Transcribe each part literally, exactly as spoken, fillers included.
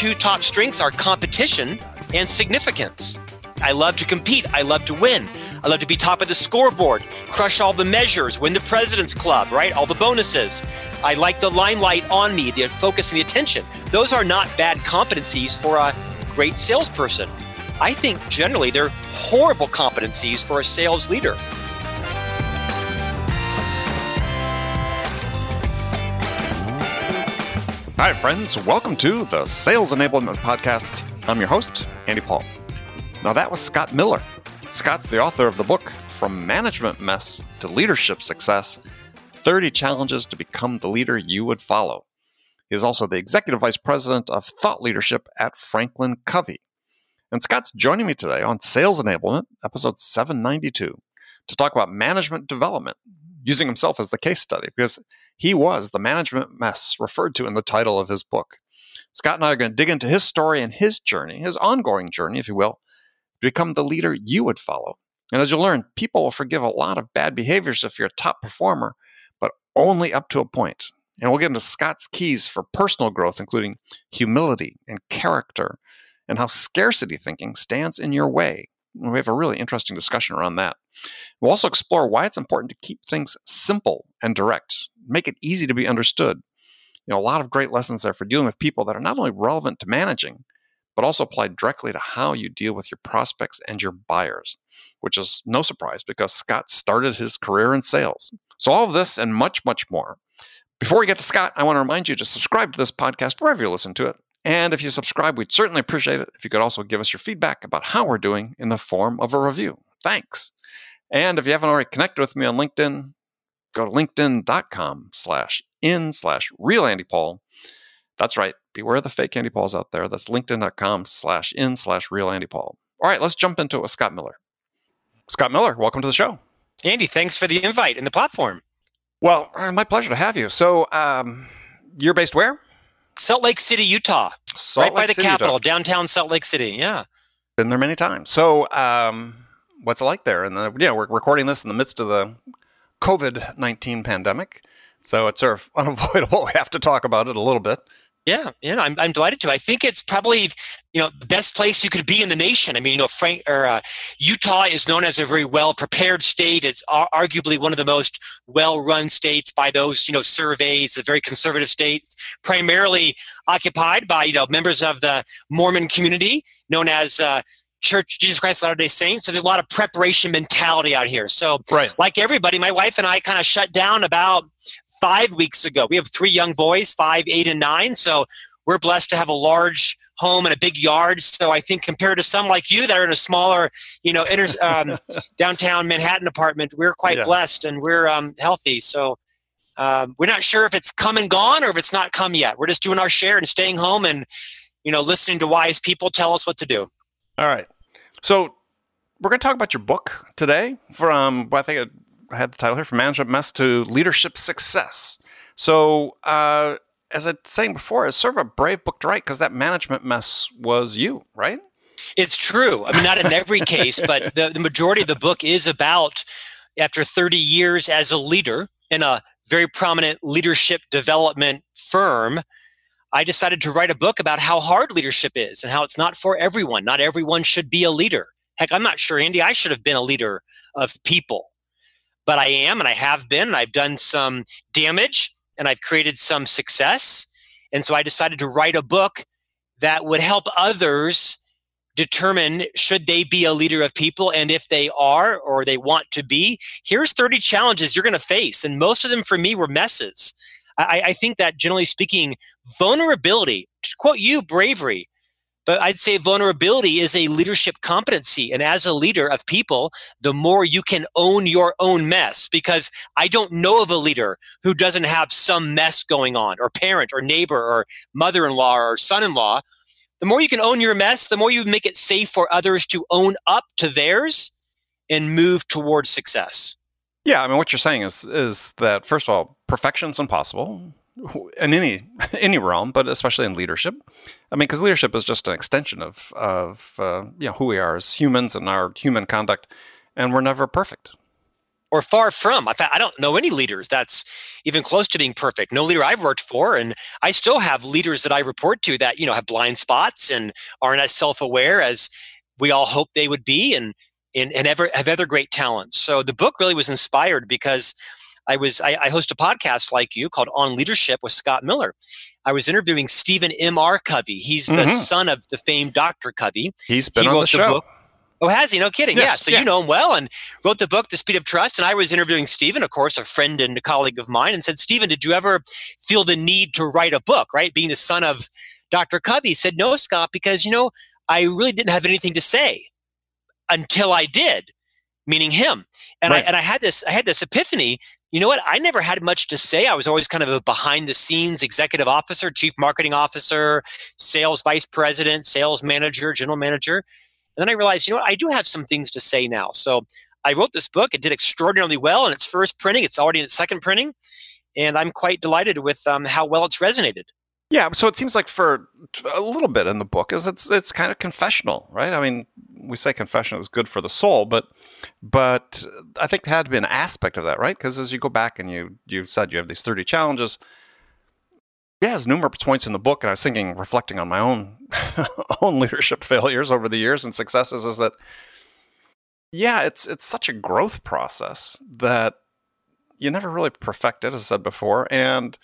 two top strengths are competition and significance. I love to compete. I love to win. I love to be top of the scoreboard, crush all the measures, win the President's Club, right? All the bonuses. I like the limelight on me, the focus and the attention. Those are not bad competencies for a great salesperson. I think generally they're horrible competencies for a sales leader. Hi, friends. Welcome to the Sales Enablement Podcast. I'm your host, Andy Paul. Now, that was Scott Miller. Scott's the author of the book, From Management Mess to Leadership Success, thirty Challenges to Become the Leader You Would Follow. He is also the Executive Vice President of Thought Leadership at Franklin Covey. And Scott's joining me today on Sales Enablement, episode seven ninety-two, to talk about management development, using himself as the case study, because he was the management mess referred to in the title of his book. Scott and I are going to dig into his story and his journey, his ongoing journey, if you will, to become the leader you would follow. And as you'll learn, people will forgive a lot of bad behaviors if you're a top performer, but only up to a point. And we'll get into Scott's keys for personal growth, including humility and character, and how scarcity thinking stands in your way. And we have a really interesting discussion around that. We'll also explore why it's important to keep things simple and direct, make it easy to be understood. You know, a lot of great lessons there for dealing with people that are not only relevant to managing, but also apply directly to how you deal with your prospects and your buyers, which is no surprise because Scott started his career in sales. So all of this and much, much more. Before we get to Scott, I want to remind you to subscribe to this podcast wherever you listen to it. And if you subscribe, we'd certainly appreciate it if you could also give us your feedback about how we're doing in the form of a review. Thanks. And if you haven't already connected with me on LinkedIn, go to linkedin.com slash in slash real Andy Paul. That's right. Beware the fake Andy Pauls out there. That's linkedin.com slash in slash real Andy Paul. All right, let's jump into it with Scott Miller. Scott Miller, welcome to the show. Andy, thanks for the invite and the platform. Well, my pleasure to have you. So um, you're based where? Salt Lake City, Utah. Salt right Lake by the City, capital, Utah. Downtown Salt Lake City. Yeah. Been there many times. So um, what's it like there? And the, yeah, we're recording this in the midst of the covid nineteen pandemic. So it's sort of unavoidable. We have to talk about it a little bit. Yeah, you know, I'm I'm delighted to. I think it's probably, you know, the best place you could be in the nation. I mean, you know, Frank or uh, Utah is known as a very well prepared state. It's ar- arguably one of the most well run states by those, you know, surveys. A very conservative state, primarily occupied by, you know, members of the Mormon community, known as uh, Church Jesus Christ of Latter-day Saints. So there's a lot of preparation mentality out here. So, right. Like everybody, my wife and I kind of shut down about five weeks ago. We have three young boys, five, eight, and nine. So we're blessed to have a large home and a big yard. So I think compared to some like you that are in a smaller, you know, inter, um, downtown Manhattan apartment, we're quite yeah. blessed and we're um, healthy. So um, we're not sure if it's come and gone or if it's not come yet. We're just doing our share and staying home and, you know, listening to wise people tell us what to do. All right. So we're going to talk about your book today from, well, I think it, I had the title here, From Management Mess to Leadership Success. So, uh, as I was saying before, it's sort of a brave book to write because that management mess was you, right? It's true. I mean, not in every case, but the, the majority of the book is about, after thirty years as a leader in a very prominent leadership development firm, I decided to write a book about how hard leadership is and how it's not for everyone. Not everyone should be a leader. Heck, I'm not sure, Andy, I should have been a leader of people. But I am, and I have been, and I've done some damage, and I've created some success. And so I decided to write a book that would help others determine should they be a leader of people, and if they are or they want to be, here's thirty challenges you're going to face. And most of them for me were messes. I, I think that generally speaking, vulnerability, to quote you, bravery, but I'd say vulnerability is a leadership competency. And as a leader of people, the more you can own your own mess, because I don't know of a leader who doesn't have some mess going on, or parent or neighbor or mother-in-law or son-in-law. The more you can own your mess, the more you make it safe for others to own up to theirs and move towards success. Yeah, I mean, what you're saying is is that, first of all, perfection's impossible in any any realm, but especially in leadership. I mean, because leadership is just an extension of of uh, you know who we are as humans and our human conduct, and we're never perfect. or far from. In fact, I don't know any leaders that's even close to being perfect. No leader I've worked for, and I still have leaders that I report to that, you know, have blind spots and aren't as self-aware as we all hope they would be, and and, and ever have other great talents. So the book really was inspired because I was I, I host a podcast like you called On Leadership with Scott Miller. I was interviewing Stephen M R. Covey. He's mm-hmm. the son of the famed Doctor Covey. He's been he on wrote the show. Book. Oh, has he? No kidding. Yes, yeah. So yeah. you know him well, and wrote the book, The Speed of Trust. And I was interviewing Stephen, of course, a friend and a colleague of mine, and said, Stephen, did you ever feel the need to write a book, right? Being the son of Doctor Covey. He said, no, Scott, because, you know, I really didn't have anything to say until I did, meaning him. And right. I and I had this, I had this epiphany. You know what? I never had much to say. I was always kind of a behind the scenes executive officer, chief marketing officer, sales vice president, sales manager, general manager. And then I realized, you know what? I do have some things to say now. So I wrote this book. It did extraordinarily well in its first printing. It's already in its second printing. And I'm quite delighted with um, how well it's resonated. Yeah. So it seems like for a little bit in the book is it's it's kind of confessional, right? I mean, we say confession is good for the soul, but but I think there had to be an aspect of that, right? Because as you go back and you you said you have these thirty challenges. Yeah, there's numerous points in the book, and I was thinking, reflecting on my own own leadership failures over the years and successes, is that yeah, it's it's such a growth process that you never really perfect it, as I said before, and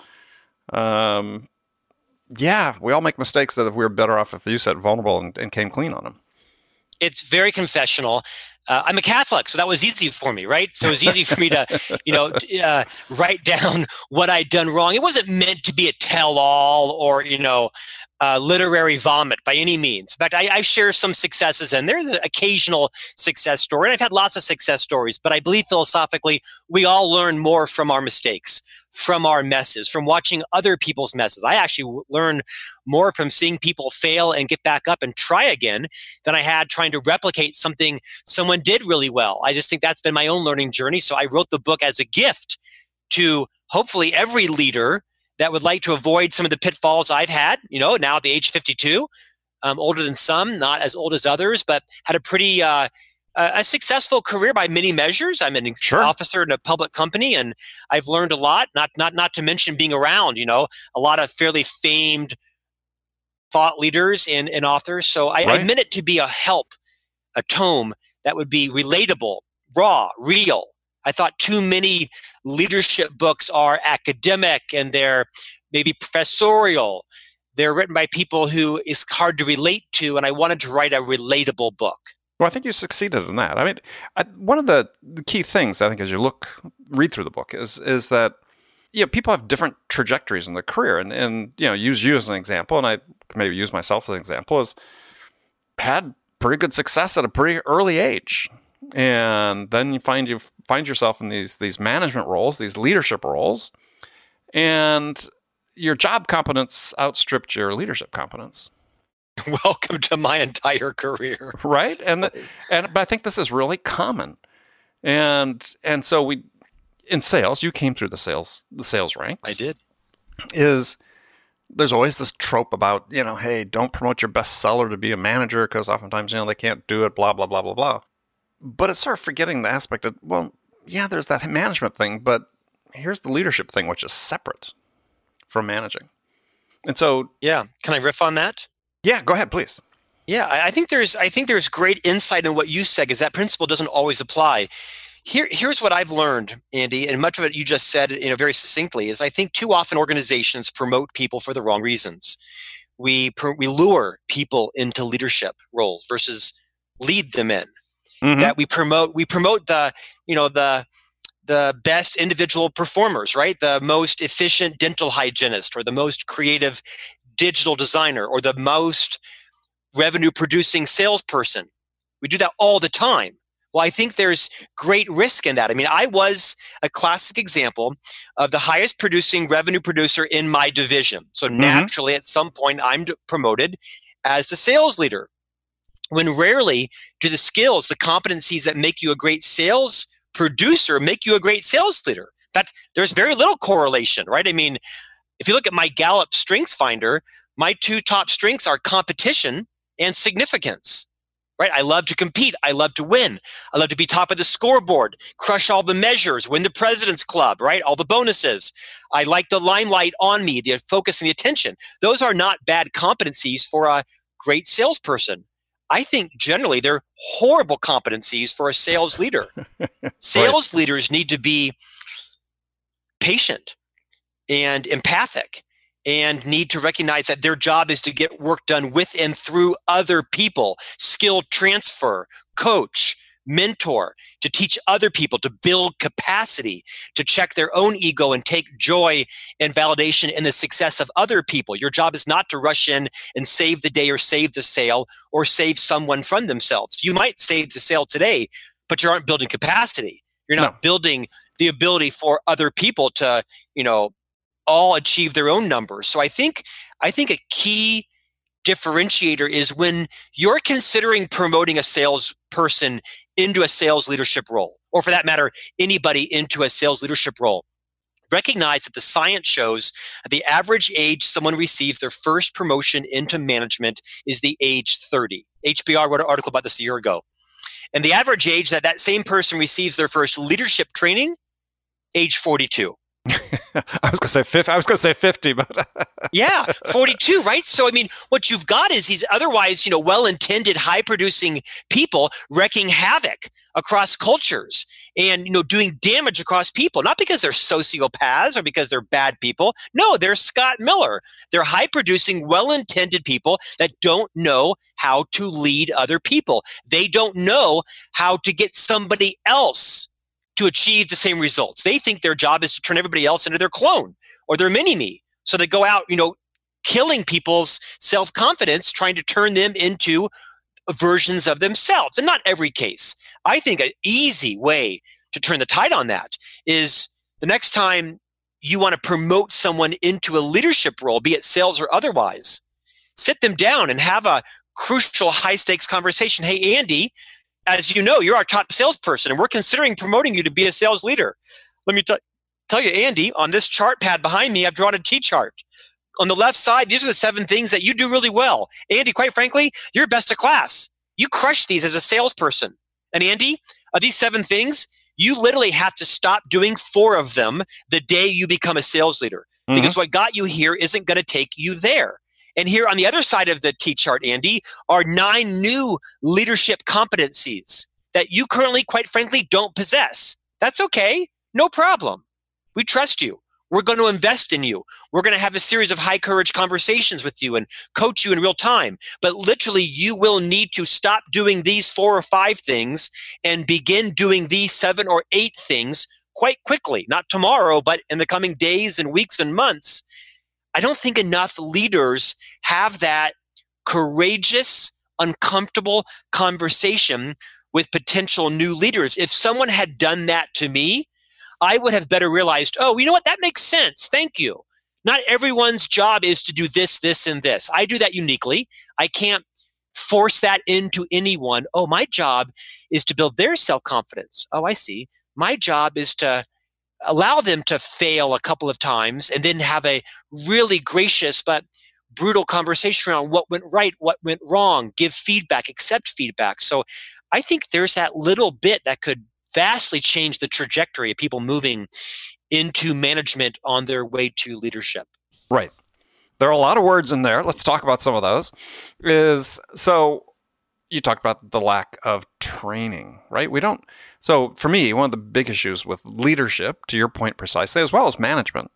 um. Yeah, we all make mistakes that if we were better off if you said vulnerable and, and came clean on them. It's very confessional. Uh, I'm a Catholic, so that was easy for me, right? So it was easy for me to, you know, uh, write down what I'd done wrong. It wasn't meant to be a tell-all or, you know, uh, literary vomit by any means. In fact, I, I share some successes, and there's an occasional success story. And I've had lots of success stories, but I believe philosophically we all learn more from our mistakes, from our messes, from watching other people's messes. I actually w- learn more from seeing people fail and get back up and try again than I had trying to replicate something someone did really well. I just think that's been my own learning journey. So I wrote the book as a gift to hopefully every leader that would like to avoid some of the pitfalls I've had, you know, now at the age of fifty-two, um, older than some, not as old as others, but had a pretty uh, a successful career by many measures. I'm an sure. officer in a public company, and I've learned a lot, not not not to mention being around, you know, a lot of fairly famed thought leaders and, and authors. So I, right. I meant it to be a help, a tome that would be relatable, raw, real. I thought too many leadership books are academic and they're maybe professorial. They're written by people who is hard to relate to, and I wanted to write a relatable book. Well, I think you succeeded in that. I mean, I, one of the, the key things I think as you look, read through the book is is that you know, people have different trajectories in their career, and and you know, use you as an example, and I maybe use myself as an example, is had pretty good success at a pretty early age, and then you find you find yourself in these these management roles, these leadership roles, and your job competence outstripped your leadership competence. Welcome to my entire career. Right. And, the, and, but I think this is really common. And, and so we, in sales, you came through the sales, the sales ranks. I did. Is there's always this trope about, you know, hey, don't promote your best seller to be a manager because oftentimes, you know, they can't do it, blah, blah, blah, blah, blah. But it's sort of forgetting the aspect of, well, yeah, there's that management thing, but here's the leadership thing, which is separate from managing. And so, yeah, can I riff on that? Yeah, go ahead, please. Yeah, I think there's I think there's great insight in what you said, because that principle doesn't always apply. Here, here's what I've learned, Andy, and much of it you just said, you know, very succinctly, is I think too often organizations promote people for the wrong reasons. We we lure people into leadership roles versus lead them in. Mm-hmm. That we promote we promote the you know the the best individual performers, right? The most efficient dental hygienist, or the most creative digital designer, or the most revenue producing salesperson. We do that all the time. Well, I think there's great risk in that. I mean, I was a classic example of the highest producing revenue producer in my division. So mm-hmm. naturally, at some point, I'm promoted as the sales leader. When rarely do the skills, the competencies that make you a great sales producer make you a great sales leader. In fact, there's very little correlation, right? I mean, if you look at my Gallup Strengths Finder, my two top strengths are competition and significance. right? I love to compete. I love to win. I love to be top of the scoreboard, crush all the measures, win the President's Club, right? All the bonuses. I like the limelight on me, the focus and the attention. Those are not bad competencies for a great salesperson. I think generally they're horrible competencies for a sales leader. Sales right. leaders need to be patient and empathic, and need to recognize that their job is to get work done with and through other people, skill transfer, coach, mentor, to teach other people, to build capacity, to check their own ego and take joy and validation in the success of other people. Your job is not to rush in and save the day or save the sale or save someone from themselves. You might save the sale today, but you aren't building capacity. You're not no. building the ability for other people to, you know, all achieve their own numbers. So I think I think a key differentiator is when you're considering promoting a salesperson into a sales leadership role, or for that matter, anybody into a sales leadership role. Recognize that the science shows that the average age someone receives their first promotion into management is the age thirty. H B R wrote an article about this a year ago. And the average age that that same person receives their first leadership training, age forty-two. I was gonna say fifty. I was gonna say fifty, but yeah, forty-two, right? So I mean, what you've got is these otherwise, you know, well-intended, high-producing people wreaking havoc across cultures and, you know, doing damage across people. Not because they're sociopaths or because they're bad people. No, they're Scott Miller. They're high-producing, well-intended people that don't know how to lead other people. They don't know how to get somebody else to achieve the same results. They think their job is to turn everybody else into their clone or their mini-me. So they go out, you know, killing people's self-confidence, trying to turn them into versions of themselves. And not every case. I think an easy way to turn the tide on that is the next time you want to promote someone into a leadership role, be it sales or otherwise, sit them down and have a crucial high-stakes conversation. Hey, Andy, as you know, you're our top salesperson, and we're considering promoting you to be a sales leader. Let me t- tell you, Andy, on this chart pad behind me, I've drawn a T-chart. On the left side, these are the seven things that you do really well. Andy, quite frankly, you're best of class. You crush these as a salesperson. And Andy, of these seven things, you literally have to stop doing four of them the day you become a sales leader. Mm-hmm. Because what got you here isn't going to take you there. And here on the other side of the T-chart, Andy, are nine new leadership competencies that you currently, quite frankly, don't possess. That's okay. No problem. We trust you. We're going to invest in you. We're going to have a series of high courage conversations with you and coach you in real time. But literally, you will need to stop doing these four or five things and begin doing these seven or eight things quite quickly. Not tomorrow, but in the coming days and weeks and months. I don't think enough leaders have that courageous, uncomfortable conversation with potential new leaders. If someone had done that to me, I would have better realized, oh, you know what? That makes sense. Thank you. Not everyone's job is to do this, this, and this. I do that uniquely. I can't force that into anyone. Oh, my job is to build their self-confidence. Oh, I see. My job is to allow them to fail a couple of times and then have a really gracious but brutal conversation around what went right, what went wrong, give feedback, accept feedback. So I think there's that little bit that could vastly change the trajectory of people moving into management on their way to leadership. Right. There are a lot of words in there. Let's talk about some of those. Is so you talked about the lack of training, right? We don't. So for me, one of the big issues with leadership, to your point precisely, as well as management,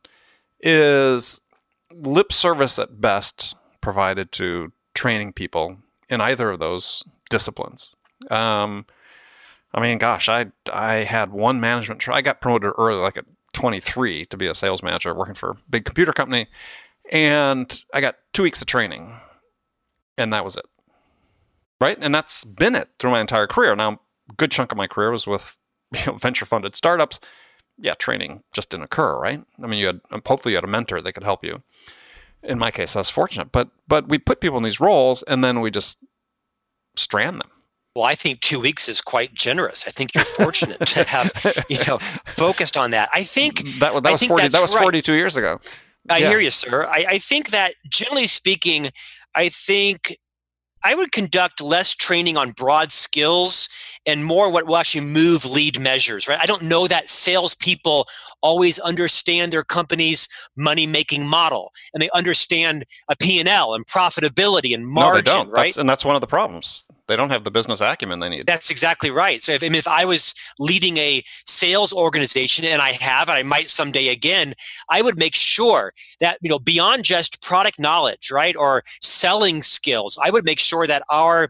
is lip service at best provided to training people in either of those disciplines. Um, I mean, gosh, I I had one management. Tra- I got promoted early, like at twenty-three, to be a sales manager working for a big computer company, and I got two weeks of training, and that was it. Right, and that's been it through my entire career. Now, a good chunk of my career was with, you know, venture-funded startups. Yeah, training just didn't occur, right? I mean, you had hopefully you had a mentor that could help you. In my case, I was fortunate, but but we put people in these roles, and then we just strand them. Well, I think two weeks is quite generous. I think you're fortunate to have, you know, focused on that. I think that, that was forty. That was right. forty-two years ago. I yeah. hear you, sir. I, I think that generally speaking, I think I would conduct less training on broad skills and more what will actually move lead measures, right? I don't know that salespeople always understand their company's money-making model, and they understand a P and L and profitability and margin, no, they don't. right? That's, and that's one of the problems. They don't have the business acumen they need. That's exactly right. So if, I mean, if I was leading a sales organization, and I have, and I might someday again, I would make sure that, you know, beyond just product knowledge, right, or selling skills, I would make sure that our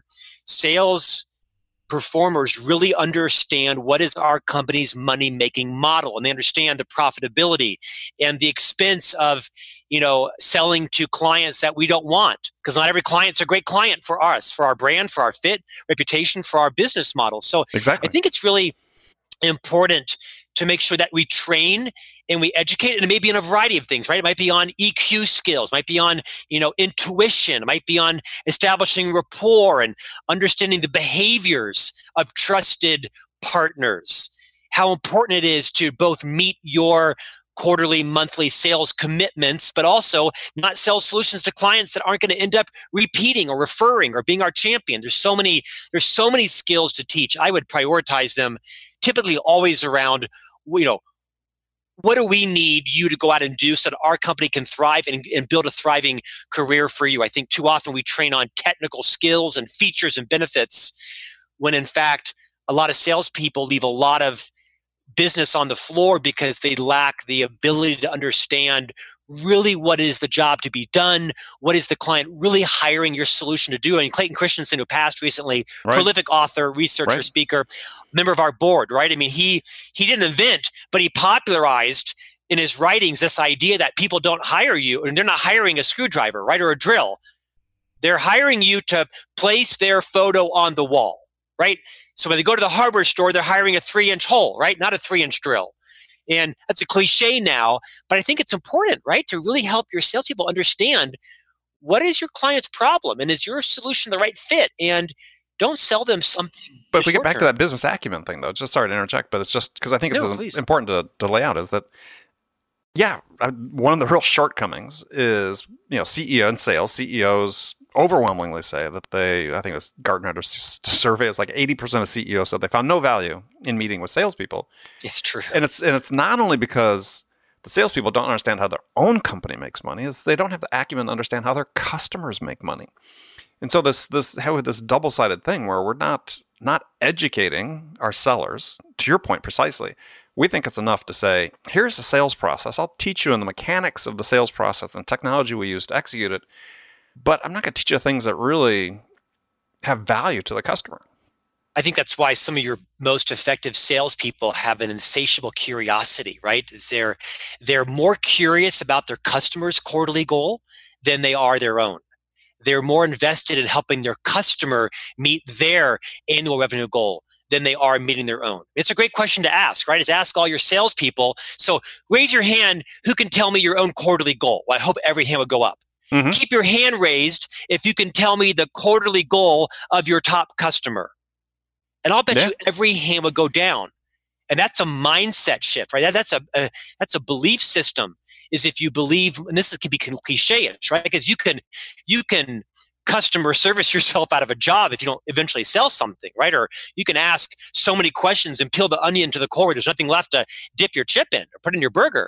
sales performers really understand what is our company's money-making model, and they understand the profitability and the expense of, you know, selling to clients that we don't want, because not every client's a great client for us, for our brand, for our fit, reputation, for our business model. So exactly. I think it's really important to make sure that we train and we educate, and it may be in a variety of things, right? It might be on E Q skills, might be on, you know, intuition, it might be on establishing rapport and understanding the behaviors of trusted partners. How important it is to both meet your quarterly, monthly sales commitments, but also not sell solutions to clients that aren't going to end up repeating or referring or being our champion. There's so many, there's so many skills to teach. I would prioritize them typically always around, you know, what do we need you to go out and do so that our company can thrive and, and build a thriving career for you? I think too often we train on technical skills and features and benefits when in fact a lot of salespeople leave a lot of business on the floor because they lack the ability to understand really what is the job to be done, what is the client really hiring your solution to do. I mean, Clayton Christensen, who passed recently, right. prolific author, researcher, right. speaker, member of our board, right? I mean, he he didn't invent, but he popularized in his writings this idea that people don't hire you, and they're not hiring a screwdriver, right, or a drill. They're hiring you to place their photo on the wall, right? So when they go to the hardware store, they're hiring a three-inch hole, right, not a three-inch drill. And that's a cliche now, but I think it's important, right, to really help your salespeople understand what is your client's problem and is your solution the right fit, and don't sell them something. But if we get back to that business acumen thing, though, just sorry to interject, but it's just because I think it's no, a, important to, to lay out is that, yeah, I, one of the real shortcomings is, you know, C E O and sales, C E Os overwhelmingly say that they, I think it's Gartner had a survey, it's like eighty percent of C E Os said they found no value in meeting with salespeople. It's true. And it's and it's not only because the salespeople don't understand how their own company makes money, is they don't have the acumen to understand how their customers make money. And so this this how this double-sided thing where we're not not educating our sellers, to your point precisely. We think it's enough to say, here's the sales process. I'll teach you in the mechanics of the sales process and technology we use to execute it. But I'm not going to teach you things that really have value to the customer. I think that's why some of your most effective salespeople have an insatiable curiosity, right? They're, they're more curious about their customer's quarterly goal than they are their own. They're more invested in helping their customer meet their annual revenue goal than they are meeting their own. It's a great question to ask, right? Is ask all your salespeople. So raise your hand who can tell me your own quarterly goal. Well, I hope every hand would go up. Mm-hmm. Keep your hand raised if you can tell me the quarterly goal of your top customer. And I'll bet yeah. you every hand would go down. And that's a mindset shift, right? That, that's a, a that's a belief system. Is if you believe, and this can be cliche-ish, right? Because you can you can customer service yourself out of a job if you don't eventually sell something, right? Or you can ask so many questions and peel the onion to the core where there's nothing left to dip your chip in or put in your burger.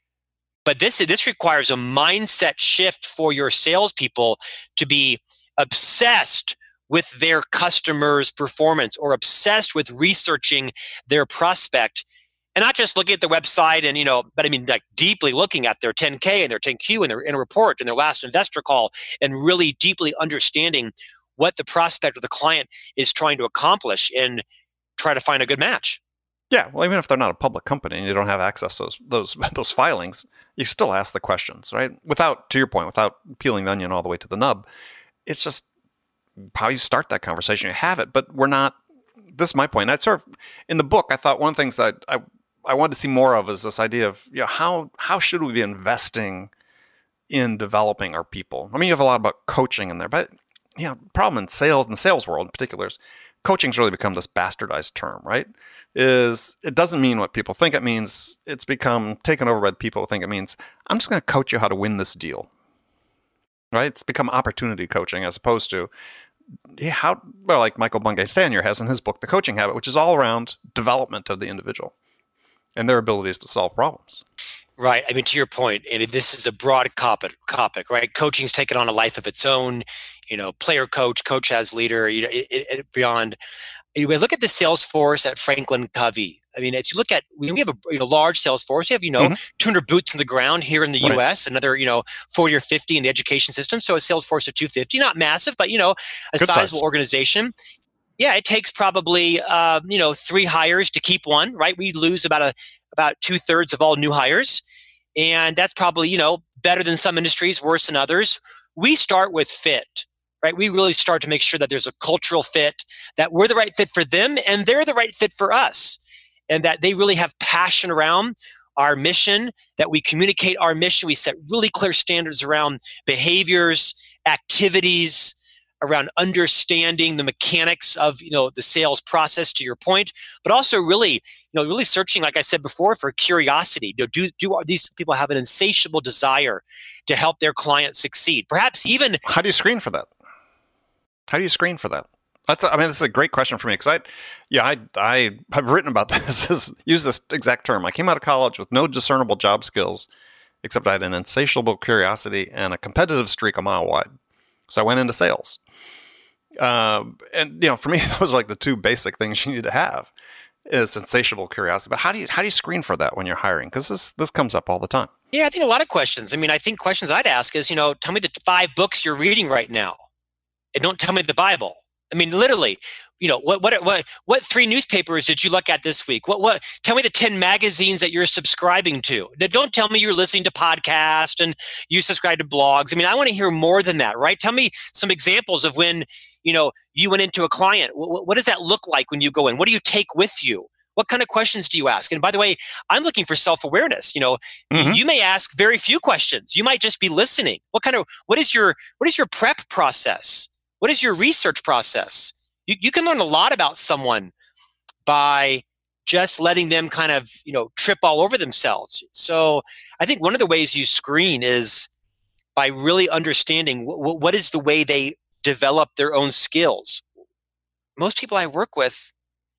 But this this requires a mindset shift for your salespeople to be obsessed with their customers' performance or obsessed with researching their prospect, and not just looking at the website and, you know, but I mean, like deeply looking at their ten K and their ten Q and their in a report and their last investor call, and really deeply understanding what the prospect or the client is trying to accomplish and try to find a good match. Yeah, well, even if they're not a public company and you don't have access to those those those filings, you still ask the questions, right? Without, to your point, without peeling the onion all the way to the nub. It's just how you start that conversation. You have it, but we're not. This is my point. I sort of in the book, I thought one of the things that I I wanted to see more of is this idea of, you know, how how should we be investing in developing our people? I mean, you have a lot about coaching in there, but you know, problem in sales, in the sales world in particular, is coaching's really become this bastardized term, right? Is it doesn't mean what people think it means. It's become taken over by the people who think it means, I'm just going to coach you how to win this deal, right? It's become opportunity coaching as opposed to yeah, how, well, like Michael Bungay Stanier has in his book, The Coaching Habit, which is all around development of the individual and their abilities to solve problems. Right. I mean, to your point, and this is a broad topic, topic, right? Coaching's taken on a life of its own. You know, player coach, coach as leader. You know, it, it, beyond. Anyway, look at the sales force at Franklin Covey. I mean, as you look at, we have a you know, large sales force. We have, you know, mm-hmm. two hundred boots on the ground here in the right. U S, another, you know, forty or fifty in the education system. So a sales force of two hundred fifty, not massive, but, you know, a Good sizable size. organization. Yeah, it takes probably, uh, you know, three hires to keep one, right? We lose about a about two thirds of all new hires. And that's probably, you know, better than some industries, worse than others. We start with fit, right? We really start to make sure that there's a cultural fit, that we're the right fit for them and they're the right fit for us. And that they really have passion around our mission, that we communicate our mission. We set really clear standards around behaviors, activities, around understanding the mechanics of, you know, the sales process, to your point, but also really, you know, really searching, like I said before, for curiosity. Do, do, do these people have an insatiable desire to help their clients succeed? Perhaps even... How do you screen for that? How do you screen for that? That's, I mean, this is a great question for me because I, yeah, I, I have written about this, use this exact term. I came out of college with no discernible job skills, except I had an insatiable curiosity and a competitive streak a mile wide. So I went into sales. Uh, and, you know, for me, those are like the two basic things you need to have is insatiable curiosity. But how do you, how do you screen for that when you're hiring? Because this, this comes up all the time. Yeah, I think a lot of questions. I mean, I think questions I'd ask is, you know, tell me the five books you're reading right now. And don't tell me the Bible. I mean, literally, you know, what what what what three newspapers did you look at this week? What what? Tell me the ten magazines that you're subscribing to. Don't tell me you're listening to podcasts and you subscribe to blogs. I mean, I want to hear more than that, right? Tell me some examples of when, you know, you went into a client. What, what does that look like when you go in? What do you take with you? What kind of questions do you ask? And by the way, I'm looking for self-awareness. You know, mm-hmm. you, you may ask very few questions. You might just be listening. What kind of what is your what is your prep process? What is your research process? You, you can learn a lot about someone by just letting them kind of, you know, trip all over themselves. So I think one of the ways you screen is by really understanding w- what is the way they develop their own skills. Most people I work with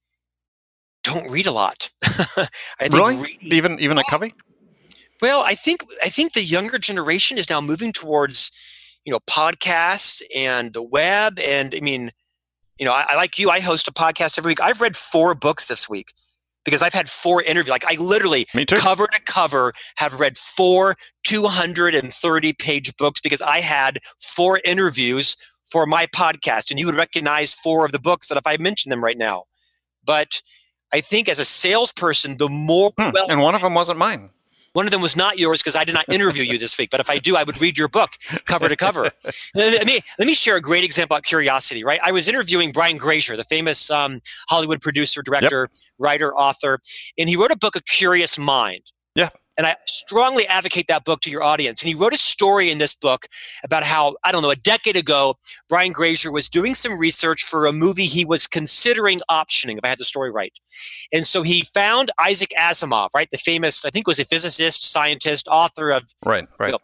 don't read a lot. I think really? Reading, even even at Covey? Well, I think I think the younger generation is now moving towards, you know, podcasts and the web. And I mean, you know, I, I like you, I host a podcast every week. I've read four books this week because I've had four interviews. Like I literally cover to cover have read four two hundred thirty page books because I had four interviews for my podcast. And you would recognize four of the books that if I mention them right now. But I think as a salesperson, the more hmm. well, and one of them wasn't mine. One of them was not yours because I did not interview you this week. But if I do, I would read your book cover to cover. Let me, let me share a great example about curiosity, right? I was interviewing Brian Grazer, the famous um, Hollywood producer, director, yep. writer, author. And he wrote a book, A Curious Mind. Yeah. And I strongly advocate that book to your audience. And he wrote a story in this book about how, I don't know, a decade ago, Brian Grazer was doing some research for a movie he was considering optioning, if I had the story right. And so he found Isaac Asimov, right? The famous, I think was a physicist, scientist, author of right, right. You know,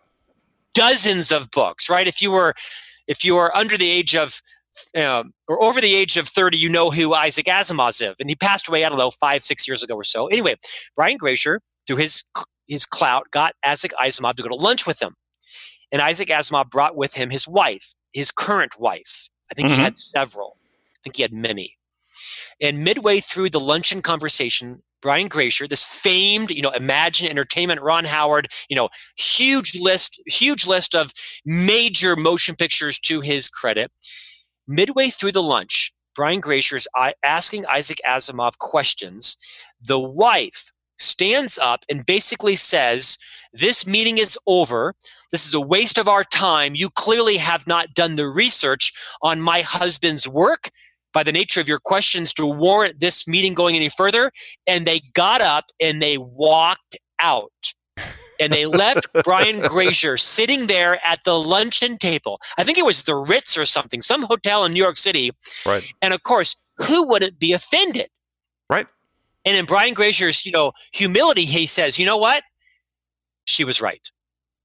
dozens of books, right? If you were, if you were under the age of, um, or over the age of thirty, you know who Isaac Asimov is. And he passed away, I don't know, five, six years ago or so. Anyway, Brian Grazer, through his his clout, got Isaac Asimov to go to lunch with him. And Isaac Asimov brought with him his wife, his current wife. I think mm-hmm. he had several. I think he had many. And midway through the luncheon conversation, Brian Grazer, this famed, you know, Imagine Entertainment, Ron Howard, you know, huge list, huge list of major motion pictures to his credit. Midway through the lunch, Brian Grazer's asking Isaac Asimov questions. The wife stands up and basically says, "This meeting is over. This is a waste of our time. You clearly have not done the research on my husband's work by the nature of your questions to warrant this meeting going any further." And they got up and they walked out. And they left Brian Grazer sitting there at the luncheon table. I think it was the Ritz or something, some hotel in New York City. Right. And of course, who wouldn't be offended? Right. And in Brian Grazer's, you know, humility, he says, you know what? She was right.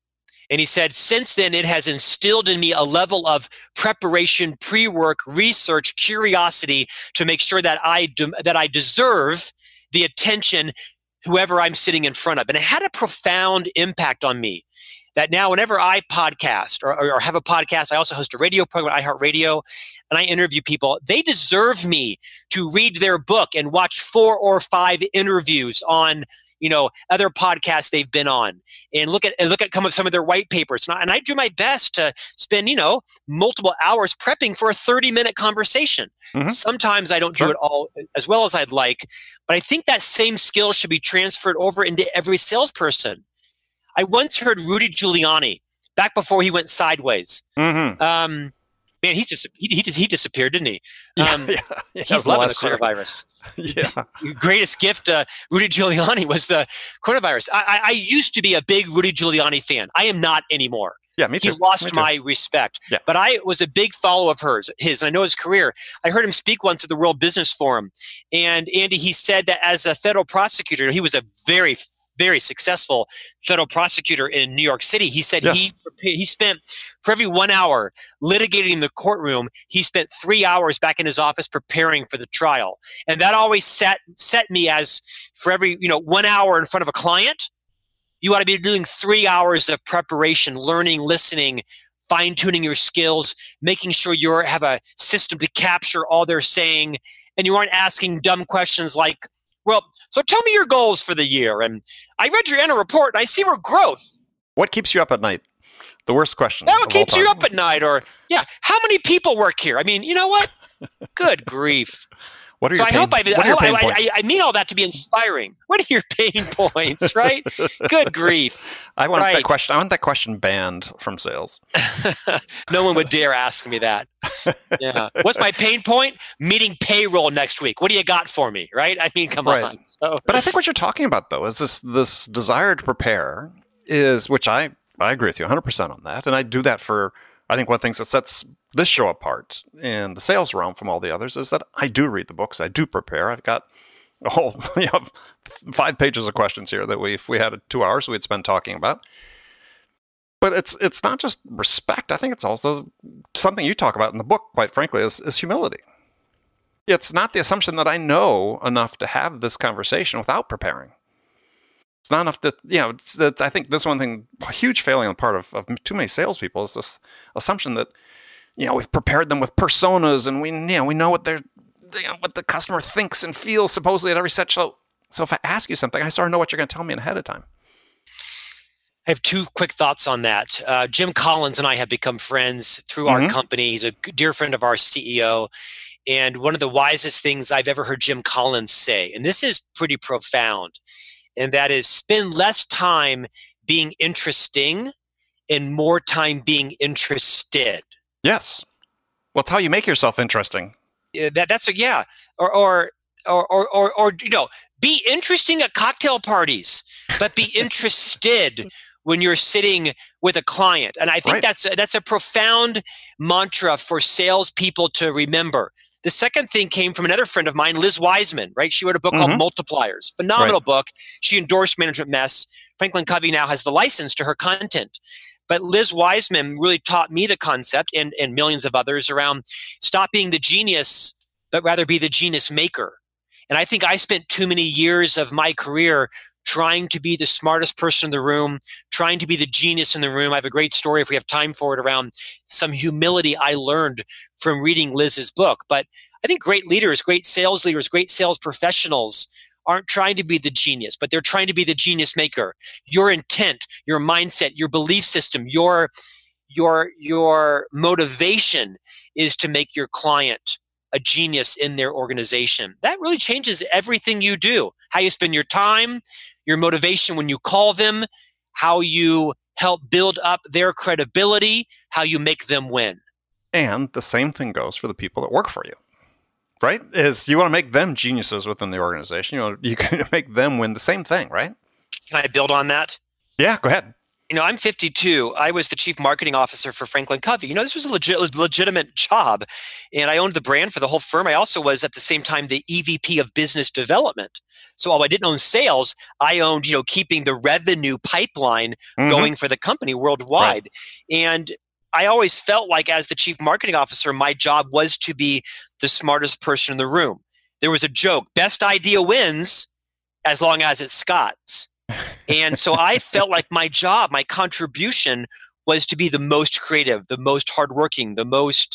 And he said, since then, it has instilled in me a level of preparation, pre-work, research, curiosity to make sure that I do, that I deserve the attention whoever I'm sitting in front of. And it had a profound impact on me that now whenever I podcast or, or have a podcast, I also host a radio program at iHeartRadio, and I interview people. They deserve me to read their book and watch four or five interviews on you know, other podcasts they've been on, and look at and look at come up some of their white papers. And I, and I do my best to spend, you know, multiple hours prepping for a thirty minute conversation. Mm-hmm. Sometimes I don't sure. do it all as well as I'd like, but I think that same skill should be transferred over into every salesperson. I once heard Rudy Giuliani, back before he went sideways. Mm-hmm. Um, Man, he just he he, he disappeared, didn't he? Um, yeah, yeah, yeah. He's loving the coronavirus. yeah, greatest gift, uh, Rudy Giuliani, was the coronavirus. I, I, I used to be a big Rudy Giuliani fan. I am not anymore. Yeah, me too. He lost me too. my respect. Yeah. But I was a big follower of hers, his. And I know his career. I heard him speak once at the World Business Forum, and Andy, he said that as a federal prosecutor, he was a very very successful federal prosecutor in New York City. He said yes. he he spent, for every one hour litigating in the courtroom, he spent three hours back in his office preparing for the trial. And that always set set me as, for every you know one hour in front of a client, you ought to be doing three hours of preparation, learning, listening, fine-tuning your skills, making sure you have a system to capture all they're saying, and you aren't asking dumb questions like, well, so tell me your goals for the year. And I read your annual report and I see we're growth. What keeps you up at night? The worst question. Now, what keeps you up at night? Or, yeah, how many people work here? I mean, you know what? Good grief. What are so your I pain, hope I, what are your I, pain I, points? I, I mean all that to be inspiring. What are your pain points, right? Good grief. I want right. that question. I want that question banned from sales. No one would dare ask me that. Yeah. What's my pain point? Meeting payroll next week. What do you got for me? Right? I mean, come right. on. So. But I think what you're talking about, though, is this this desire to prepare is, which I, I agree with you one hundred percent on that. And I do that for, I think one of the things that sets this show apart in the sales realm from all the others is that I do read the books. I do prepare. I've got a whole, you know, five pages of questions here that we, if we had two hours, we'd spend talking about. But it's it's not just respect. I think it's also something you talk about in the book, quite frankly, is, is humility. It's not the assumption that I know enough to have this conversation without preparing. It's not enough to, you know, it's, it's, I think this one thing, a huge failing on the part of, of too many salespeople is this assumption that, you know, we've prepared them with personas and we, you know, we know what they're, you know, what the customer thinks and feels supposedly at every set. So, so if I ask you something, I sort of know what you're going to tell me ahead of time. I have two quick thoughts on that. Uh, Jim Collins and I have become friends through mm-hmm. our company. He's a dear friend of our C E O. And one of the wisest things I've ever heard Jim Collins say, and this is pretty profound, and that is spend less time being interesting and more time being interested. Yes. Well, it's how you make yourself interesting. Uh, that that's a, yeah. Or, or, or, or, or, or, you know, be interesting at cocktail parties, but be interested when you're sitting with a client. And I think right. that's, a, that's a profound mantra for salespeople to remember. The second thing came from another friend of mine, Liz Wiseman, right? She wrote a book mm-hmm. called Multipliers. Phenomenal right. book. She endorsed Management Mess. Franklin Covey now has the license to her content. But Liz Wiseman really taught me the concept, and, and millions of others, around stop being the genius, but rather be the genius maker. And I think I spent too many years of my career trying to be the smartest person in the room, trying to be the genius in the room. I have a great story, if we have time for it, around some humility I learned from reading Liz's book. But I think great leaders, great sales leaders, great sales professionals aren't trying to be the genius, but they're trying to be the genius maker. Your intent, your mindset, your belief system, your, your, your motivation is to make your client a genius in their organization. That really changes everything you do. How you spend your time, your motivation when you call them, how you help build up their credibility, how you make them win. And the same thing goes for the people that work for you, right? Is you want to make them geniuses within the organization. You know, you can make them win the same thing, right? Can I build on that? Yeah, go ahead. You know, I'm fifty-two. I was the chief marketing officer for Franklin Covey. You know, this was a legit, legitimate job, and I owned the brand for the whole firm. I also was at the same time the E V P of business development. So while I didn't own sales, I owned, you know, keeping the revenue pipeline mm-hmm. going for the company worldwide. Right. And I always felt like as the chief marketing officer, my job was to be the smartest person in the room. There was a joke, best idea wins as long as it's Scott's. And so I felt like my job, my contribution was to be the most creative, the most hardworking, the most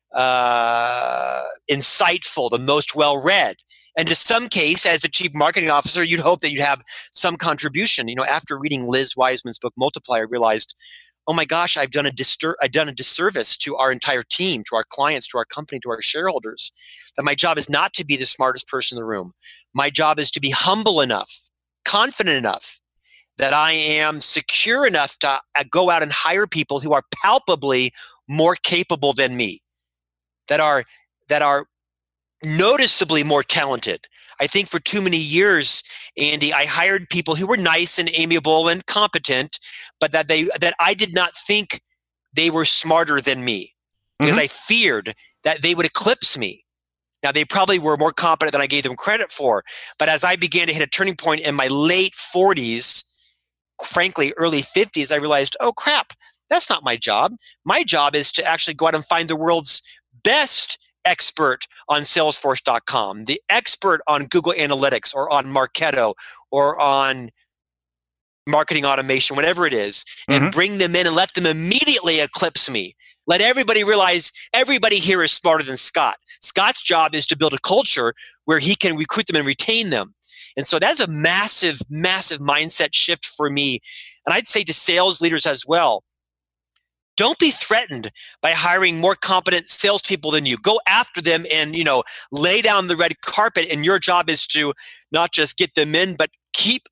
uh, insightful, the most well-read. And to some case, as the chief marketing officer, you'd hope that you'd have some contribution. You know, after reading Liz Wiseman's book, Multiply, I realized, oh my gosh, I've done a distur- I've done a disservice to our entire team, to our clients, to our company, to our shareholders. That my job is not to be the smartest person in the room. My job is to be humble enough, confident enough, that I am secure enough to go out and hire people who are palpably more capable than me, that are that are noticeably more talented. I think for too many years, Andy, I hired people who were nice and amiable and competent, but that they that I did not think they were smarter than me because mm-hmm. I feared that they would eclipse me. Now, they probably were more competent than I gave them credit for, but as I began to hit a turning point in my late forties, frankly, early fifties, I realized, oh crap, that's not my job. My job is to actually go out and find the world's best expert on Salesforce dot com, the expert on Google Analytics or on Marketo or on marketing automation, whatever it is, and mm-hmm. bring them in and let them immediately eclipse me. Let everybody realize everybody here is smarter than Scott. Scott's job is to build a culture where he can recruit them and retain them. And so that's a massive, massive mindset shift for me. And I'd say to sales leaders as well, don't be threatened by hiring more competent salespeople than you. Go after them and, you know, lay down the red carpet. And your job is to not just get them in, but keep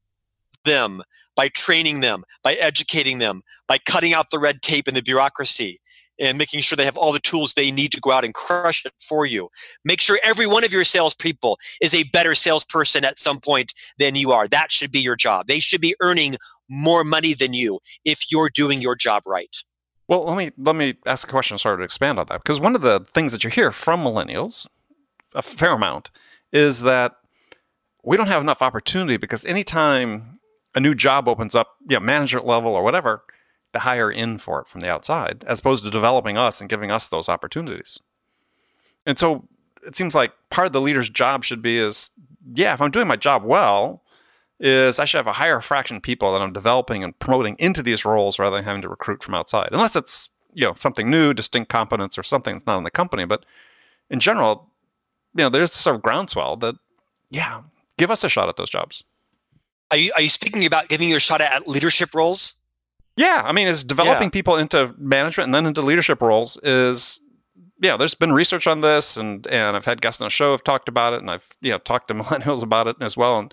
them by training them, by educating them, by cutting out the red tape and the bureaucracy, and making sure they have all the tools they need to go out and crush it for you. Make sure every one of your salespeople is a better salesperson at some point than you are. That should be your job. They should be earning more money than you if you're doing your job right. Well, let me let me ask a question, sort of expand on that, because one of the things that you hear from millennials, a fair amount, is that we don't have enough opportunity because anytime a new job opens up, you know, management level or whatever, to hire in for it from the outside, as opposed to developing us and giving us those opportunities. And so it seems like part of the leader's job should be is, yeah, if I'm doing my job well, is I should have a higher fraction of people that I'm developing and promoting into these roles rather than having to recruit from outside. Unless it's, you know, something new, distinct competence or something that's not in the company. But in general, you know, there's this sort of groundswell that, yeah, give us a shot at those jobs. Are you, are you speaking about giving you a shot at leadership roles? Yeah, I mean, is developing yeah. people into management and then into leadership roles is, yeah, there's been research on this, and and I've had guests on the show have talked about it, and I've, you know, talked to millennials about it as well, and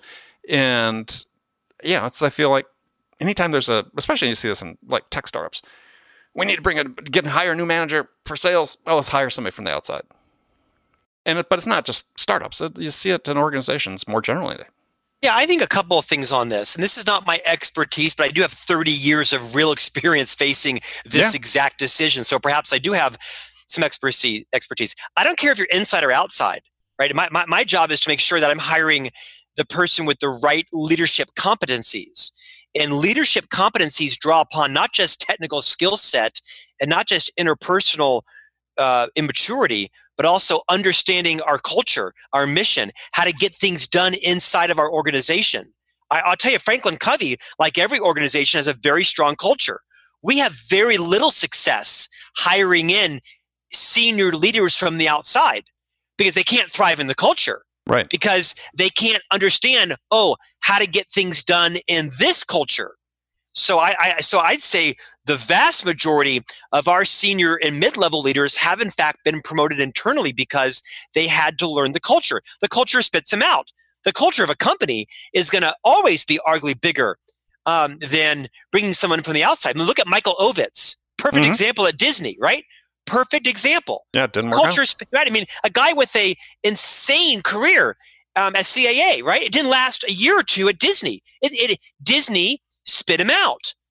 and yeah, it's I feel like anytime there's a, especially you see this in like tech startups, we need to bring a get hire a new manager for sales. Oh, let's hire somebody from the outside, and it, but it's not just startups. You see it in organizations more generally. Yeah, I think a couple of things on this, and this is not my expertise, but I do have thirty years of real experience facing this yeah. exact decision. So perhaps I do have some expertise. Expertise. I don't care if you're inside or outside, right? My, my my job is to make sure that I'm hiring the person with the right leadership competencies. And leadership competencies draw upon not just technical skill set and not just interpersonal uh, immaturity, but also understanding our culture, our mission, how to get things done inside of our organization. I, I'll tell you, Franklin Covey, like every organization, has a very strong culture. We have very little success hiring in senior leaders from the outside because they can't thrive in the culture. Right. Because they can't understand, oh, how to get things done in this culture. So I, I so I'd say the vast majority of our senior and mid-level leaders have in fact been promoted internally because they had to learn the culture. The culture spits them out. The culture of a company is going to always be arguably bigger um, than bringing someone from the outside. I mean, look at Michael Ovitz, perfect mm-hmm. example at Disney, right? Perfect example. Yeah, it didn't work Culture, out. Right? I mean, a guy with a insane career um, at C A A, right? It didn't last a year or two at Disney. It, it Disney spit him out.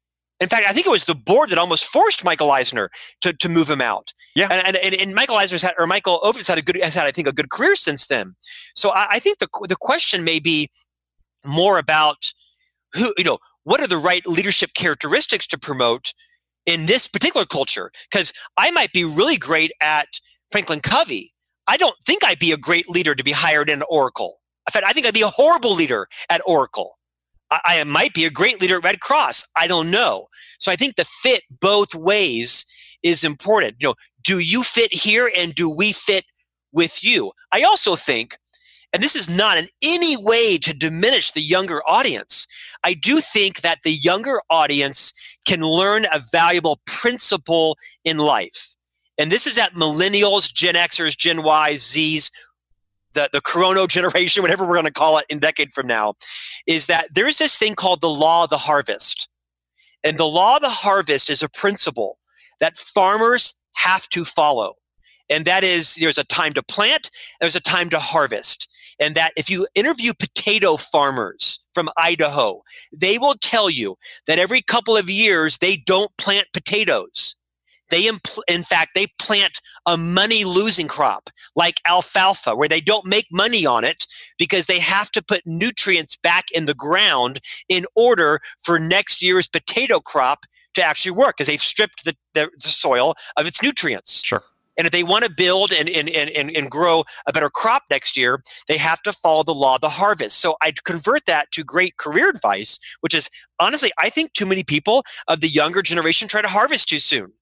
In fact, I think it was the board that almost forced Michael Eisner to, to move him out. Yeah. And, and, and Michael Eisner's had, or Michael Ovitz had a good, has had, I think, a good career since then. So I, I think the the question may be more about who, you know, what are the right leadership characteristics to promote in this particular culture? Because I might be really great at Franklin Covey. I don't think I'd be a great leader to be hired in Oracle. In fact, I think I'd be a horrible leader at Oracle. I, I might be a great leader at Red Cross. I don't know. So I think the fit both ways is important. You know, do you fit here and do we fit with you? I also think, and this is not in any way to diminish the younger audience, I do think that the younger audience can learn a valuable principle in life. And this is at millennials, Gen Xers, Gen Y, Zs, the, the Corona generation, whatever we're going to call it in a decade from now, is that there's this thing called the law of the harvest. And the law of the harvest is a principle that farmers have to follow. And that is, there's a time to plant, there's a time to harvest. And that if you interview potato farmers from Idaho, they will tell you that every couple of years, they don't plant potatoes. They, impl- in fact, they plant a money-losing crop like alfalfa, where they don't make money on it because they have to put nutrients back in the ground in order for next year's potato crop to actually work, because they've stripped the, the, the soil of its nutrients. Sure. And if they want to build and, and, and, and grow a better crop next year, they have to follow the law of the harvest. So I'd convert that to great career advice, which is, honestly, I think too many people of the younger generation try to harvest too soon.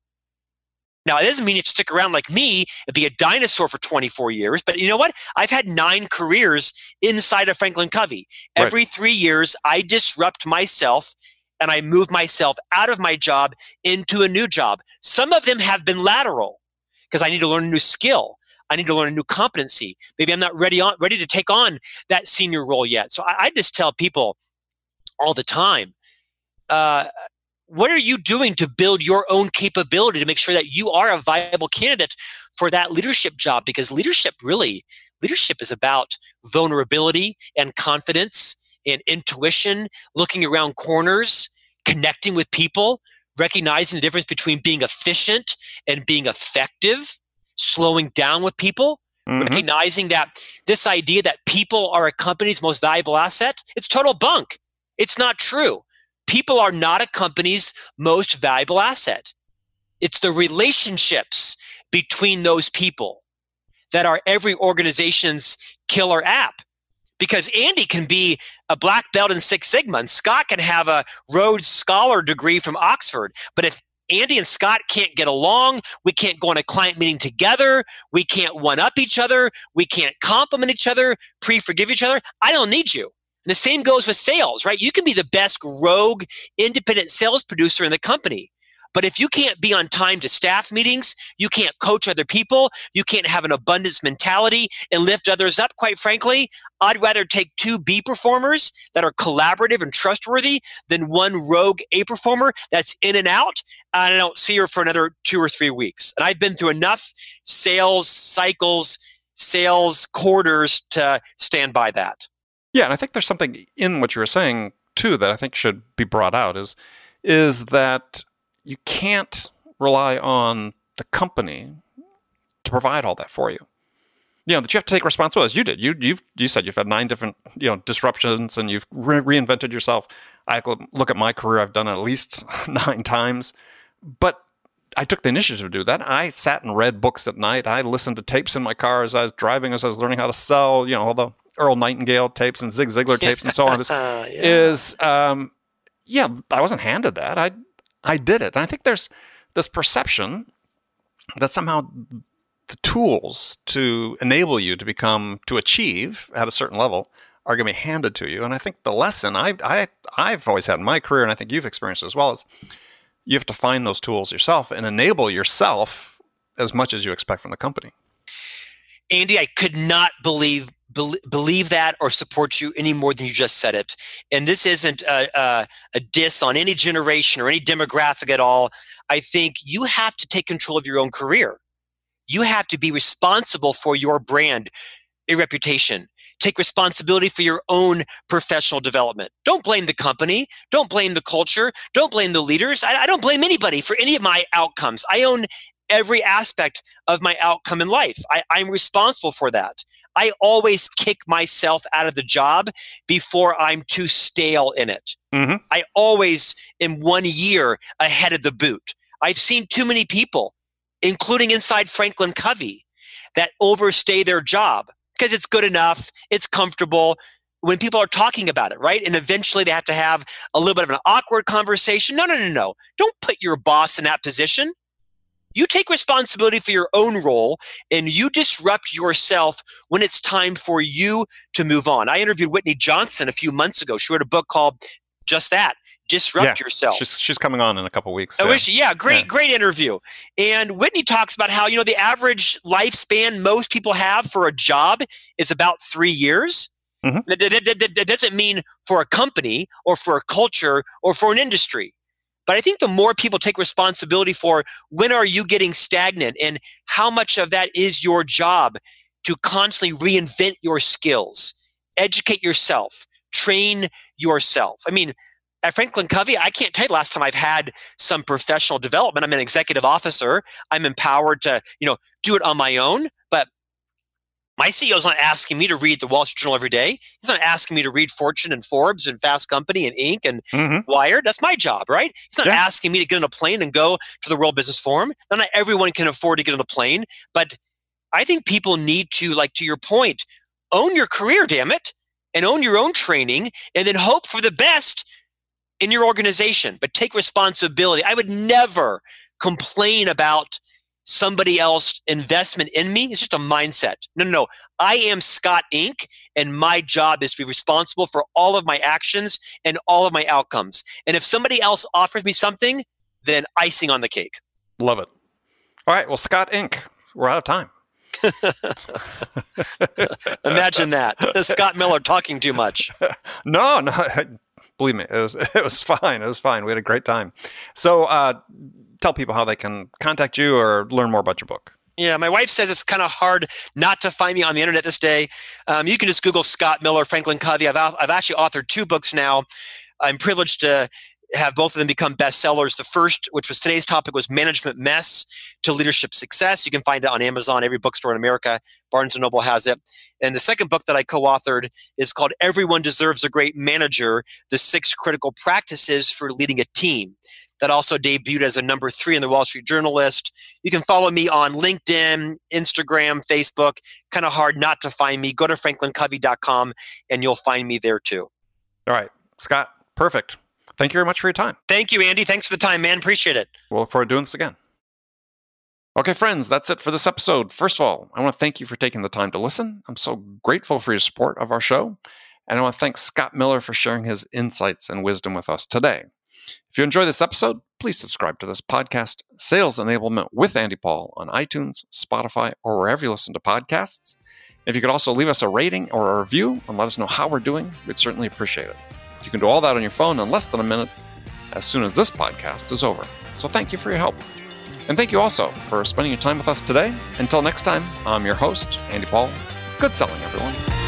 Now, it doesn't mean you have to stick around like me and be a dinosaur for twenty-four years. But you know what? I've had nine careers inside of Franklin Covey. Right. Every three years, I disrupt myself and I move myself out of my job into a new job. Some of them have been lateral because I need to learn a new skill. I need to learn a new competency. Maybe I'm not ready on ready to take on that senior role yet. So I, I just tell people all the time, uh, what are you doing to build your own capability to make sure that you are a viable candidate for that leadership job? Because leadership really, leadership is about vulnerability and confidence and intuition, looking around corners, connecting with people, recognizing the difference between being efficient and being effective, slowing down with people, mm-hmm. recognizing that this idea that people are a company's most valuable asset, it's total bunk. It's not true. People are not a company's most valuable asset. It's the relationships between those people that are every organization's killer app. Because Andy can be a black belt in Six Sigma, and Scott can have a Rhodes Scholar degree from Oxford. But if Andy and Scott can't get along, we can't go on a client meeting together, we can't one-up each other, we can't compliment each other, pre-forgive each other, I don't need you. And the same goes with sales, right? You can be the best rogue independent sales producer in the company. But if you can't be on time to staff meetings, you can't coach other people, you can't have an abundance mentality and lift others up, quite frankly, I'd rather take two B performers that are collaborative and trustworthy than one rogue A performer that's in and out, and I don't see her for another two or three weeks. And I've been through enough sales cycles, sales quarters to stand by that. Yeah, and I think there's something in what you were saying, too, that I think should be brought out, is, is that you can't rely on the company to provide all that for you. You know, that you have to take responsibility, as you did. You you've you said you've had nine different, you know, disruptions and you've re- reinvented yourself. I look at my career, I've done it at least nine times. But I took the initiative to do that. I sat and read books at night. I listened to tapes in my car as I was driving, as I was learning how to sell, you know, all the Earl Nightingale tapes and Zig Ziglar tapes and so on. Is, yeah. is um, yeah, I wasn't handed that. I I did it. And I think there's this perception that somehow the tools to enable you to become, to achieve at a certain level are going to be handed to you. And I think the lesson I, I, I've always had in my career, and I think you've experienced as well, is you have to find those tools yourself and enable yourself as much as you expect from the company. Andy, I could not believe believe that or support you any more than you just said it. And this isn't a, a, a diss on any generation or any demographic at all. I think you have to take control of your own career. You have to be responsible for your brand. a reputation. Take responsibility for your own professional development. Don't blame the company. Don't blame the culture. Don't blame the leaders. I, I don't blame anybody for any of my outcomes. I own every aspect of my outcome in life. I, I'm responsible for that. I always kick myself out of the job before I'm too stale in it. Mm-hmm. I always am one year ahead of the boot. I've seen too many people, including inside Franklin Covey, that overstay their job because it's good enough, it's comfortable when people are talking about it, right? And eventually they have to have a little bit of an awkward conversation. No, no, no, no. Don't put your boss in that position. You take responsibility for your own role and you disrupt yourself when it's time for you to move on. I interviewed Whitney Johnson a few months ago. She wrote a book called just that, Disrupt yeah, Yourself. She's, she's coming on in a couple weeks. Oh, yeah. is she? Yeah, great, yeah. great interview. And Whitney talks about how, you know, the average lifespan most people have for a job is about three years. Mm-hmm. That, that, that, that doesn't mean for a company or for a culture or for an industry. But I think the more people take responsibility for when are you getting stagnant and how much of that is your job to constantly reinvent your skills, educate yourself, train yourself. I mean, at Franklin Covey, I can't tell you the last time I've had some professional development. I'm an executive officer. I'm empowered to, you know, do it on my own. But my C E O's not asking me to read the Wall Street Journal every day. He's not asking me to read Fortune and Forbes and Fast Company and Inc and mm-hmm. Wired. That's my job, right? He's not yeah. asking me to get on a plane and go to the World Business Forum. Now, not everyone can afford to get on a plane, but I think people need to, like to your point, own your career, damn it, and own your own training, and then hope for the best in your organization, but take responsibility. I would never complain about somebody else's investment in me. It's just a mindset. No, no, no. I am Scott Incorporated, and my job is to be responsible for all of my actions and all of my outcomes. And if somebody else offers me something, then icing on the cake. Love it. All right. Well, Scott Incorporated, we're out of time. Imagine that. Scott Miller talking too much. No, no. Believe me, it was it was fine. It was fine. We had a great time. So uh, tell people how they can contact you or learn more about your book. Yeah, my wife says it's kind of hard not to find me on the internet this day. Um, you can just Google Scott Miller, Franklin Covey. I've, I've actually authored two books now. I'm privileged to have both of them become bestsellers. The first, which was today's topic, was Management Mess to Leadership Success. You can find it on Amazon, every bookstore in America. Barnes and Noble has it. And the second book that I co-authored is called Everyone Deserves a Great Manager, The Six Critical Practices for Leading a Team. That also debuted as a number three in the Wall Street Journal list. You can follow me on LinkedIn, Instagram, Facebook. Kind of hard not to find me. Go to franklin covey dot com and you'll find me there too. All right. Scott, perfect. Thank you very much for your time. Thank you, Andy. Thanks for the time, man. Appreciate it. We'll look forward to doing this again. Okay, friends, that's it for this episode. First of all, I want to thank you for taking the time to listen. I'm so grateful for your support of our show. And I want to thank Scott Miller for sharing his insights and wisdom with us today. If you enjoy this episode, please subscribe to this podcast, Sales Enablement with Andy Paul, on iTunes, Spotify, or wherever you listen to podcasts. If you could also leave us a rating or a review and let us know how we're doing, we'd certainly appreciate it. You can do all that on your phone in less than a minute as soon as this podcast is over. So thank you for your help. And thank you also for spending your time with us today. Until next time, I'm your host, Andy Paul. Good selling, everyone.